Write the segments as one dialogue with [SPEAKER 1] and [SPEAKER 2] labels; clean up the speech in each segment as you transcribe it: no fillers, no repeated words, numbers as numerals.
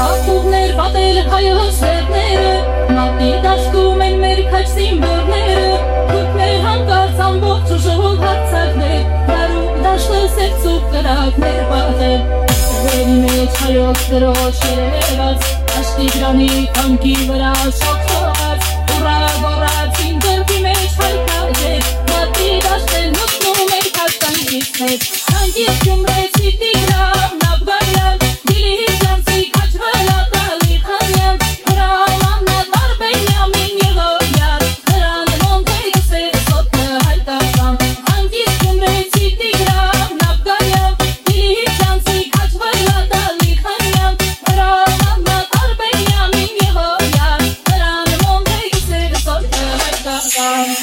[SPEAKER 1] Ակումներ պատել հայոց լերները, մատի դաշտում են մեր քաչ սիմվոլները, քուքներ հանկարծ ամբողջ ուժով հարցակներ, դարուկ դաշտը սերծուկ կրակներ պատել, վերի մեջ հայոց դրոջ երևաց, դաշտի գրանի կամքի վրա շոքթողաց, ուրա գորացին դրվի մեջ հայքաջեր, մատի դաշտեն մտնում էր քաչ տանկիցներ, տանկից գումրեցի տիգրան, նավգարյան, դիլի հիջանցի քաչ վլատալի խանյան, հրամանա տարբենյամին եղոյան, հրան մոնտեյս է սոտը հայտասան, տանկից գումրեցի տիգրան, նավգարյան, դիլի հիջանցի քաչ վլատալի խանյան, հրամանա տարբենյամին եղոյան, հրան մոնտեյս է սոտը հայտասան.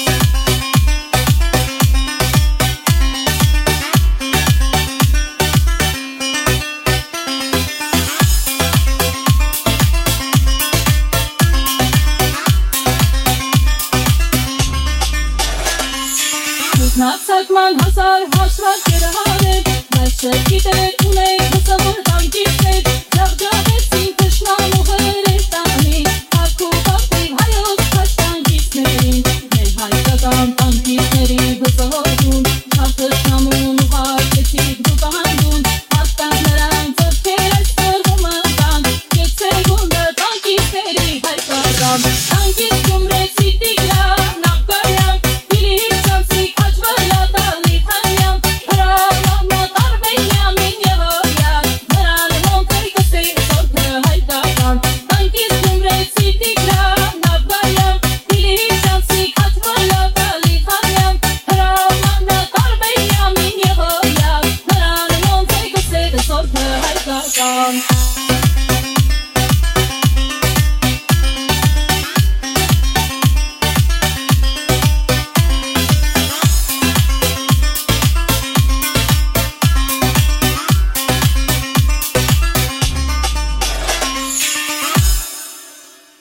[SPEAKER 1] Նացակման հասար հաշվարկերը հաներ, բայց չգիտեր ունեի հուսավոր տանկիցներ, ջաղջաղեցին թշնամու հրեր տանին, հարկու պապտիվ հայոց քաչ տանկիցներին, մեր հայկական տանկիցների վզողություն, չավ թշնամուն ուղարկեցիք դուք ահանդուն, հաստան նրան ձրքեր այս սրվում ընտան, կեցեք ունդը տանկիցների հայկական.